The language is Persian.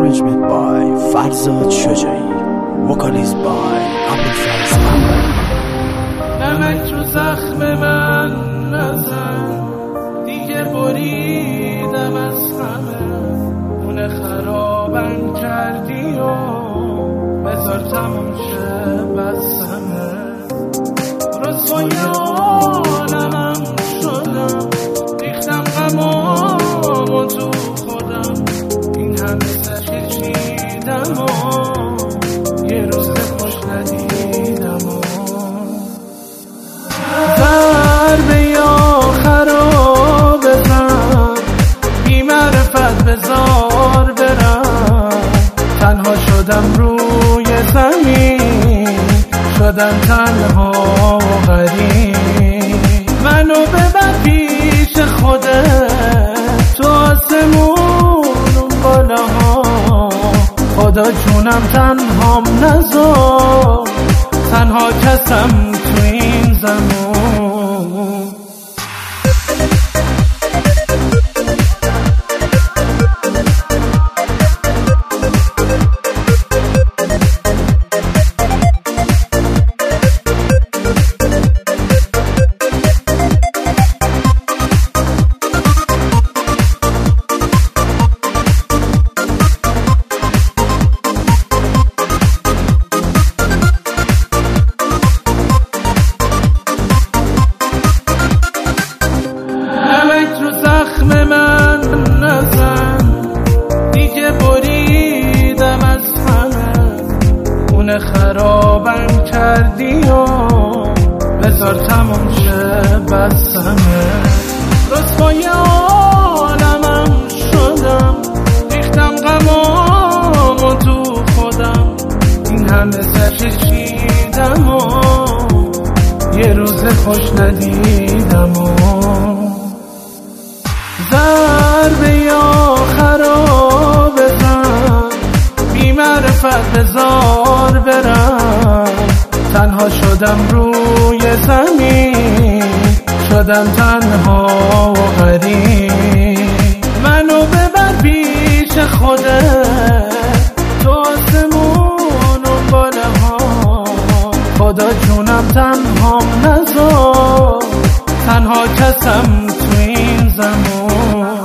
Arrangement by Farzad Shojai. Vocalist by Abulfaz Ahmad. نمک تو زخم من نزن، دیگه بریدم از همه. خونه خرابم کردی و بذار تموم شه بس همه. رسوای عالمم شدم، ریختم غمامو تو خودم. این همه سخی چیدم و یه روز خوش ندیدم و ضربه آخرو بزن، بی معرفت بذار برم. تنها شدم روی زمین، شدم تنها و غریب. منو ببر پیش خودت تو آسمون اون بالاها. خدا جونم تنهام نذار، تنها کسم تو این زمان. من نزن، دیگه بریدم از همه. خونه خرابم کردی و بذار تموم شه بس همه. رسوای عالمم شدم، ریختم غمامو تو خودم. این همه سخی چیدم و یه روز خوش ندیدم و ضربه آخرو بزن، بی معرفت بذار برم. تنها شدم روی زمین، شدم تنها و غریب. منو ببر پیش خودت تو آسمون و بالاها. خدا جونم تنهام نذار، تنها کسم تو این زمان.